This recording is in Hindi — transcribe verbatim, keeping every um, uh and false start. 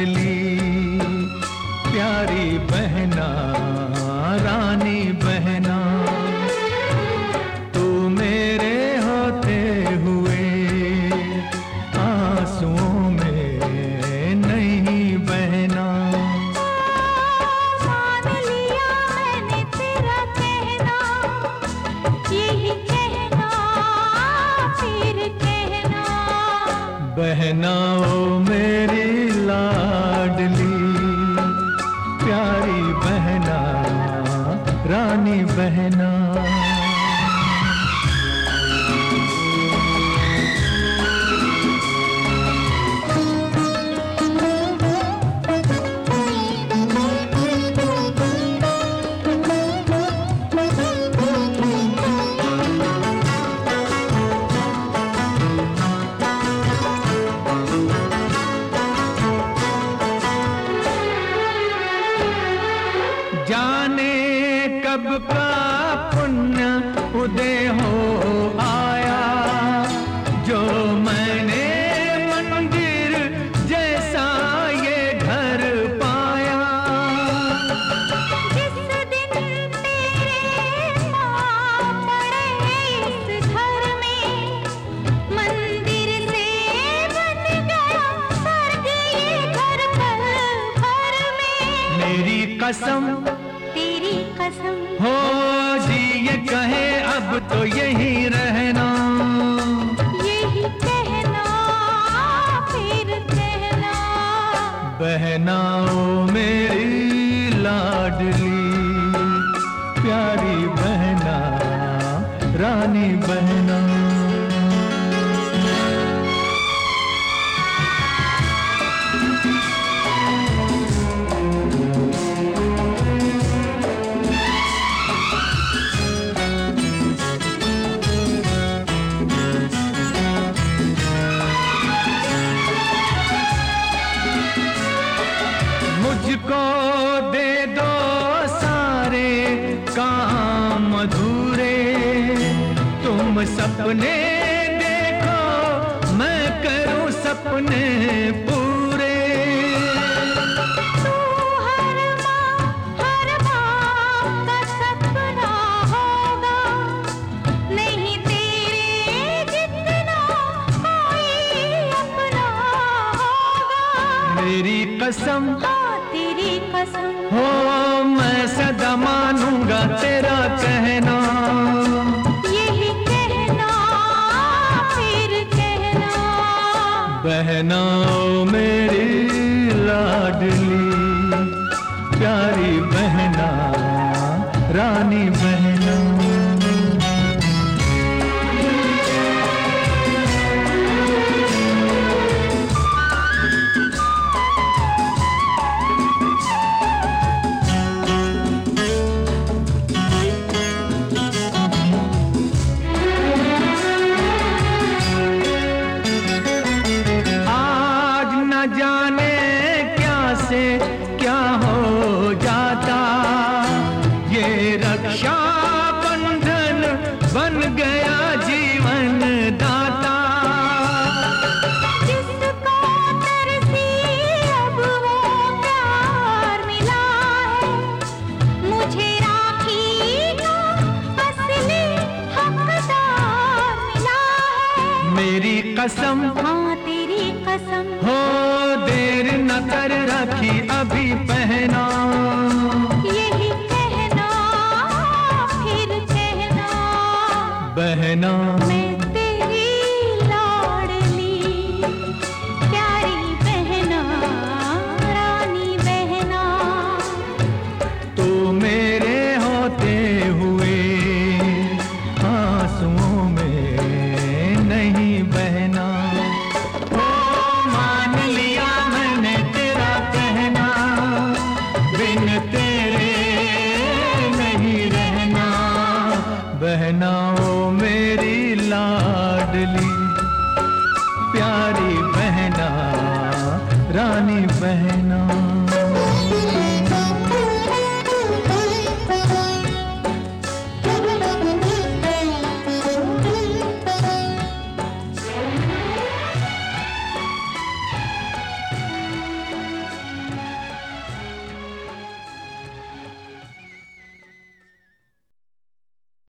लाडली प्यारी बहना रानी बहना, तू मेरे होते हुए आंसुओं में नहीं बहना। मान लिया मैंने तेरा कहना, यही कहना फिर कहना। बहना ओ मेरी लाडली प्यारी बहना रानी बहना। जाने कब का पुण्य उदय हो आया, जो मैंने मंदिर जैसा ये घर पाया। जिस दिन तेरे पाँव पड़े इस घर में, मंदिर से बन गया स्वर्ग ये घर पल भर में। मेरी कसम तेरी कसम हो जी ये कहे अब तो यही रहना, यही कहना फिर कहना। बहना ओ मेरी लाडली प्यारी बहना रानी बहना। मुझको दे दो सारे काम अधूरे, तुम सपने देखो मैं करूं सपने पूरे। तू हर माँ हर बाप का सपना होगा, नहीं तेरे जितना कोई अपना होगा। मेरी कसम तेरी कसम हो मैं सदा मानूंगा तेरा कहना, यही कहना फिर कहना। बहना ओ मेरी लाडली प्यारी बहना रानी बहना। जाने क्या से क्या हो जाता, ये रक्षा बंधन बन गया जीवन दाता। जिसको तरसी अब वो प्यार मिला है, मुझे राखी का असली हकदार मिला है। मेरी कसम हाँ तेरी कसम हो देर न कर रखी अभी पहना, यही कहना फिर कहना। बहना मैं तेरी लाडली प्यारी बहना रानी बहना, तू मेरे होते हुए आंसुओं में नहीं बहना। ओ मान लिया मैंने तेरा कहना, बिन तेरे नहीं रहना। बहना ओ मेरी लाडली प्यारी बहना रानी बहना।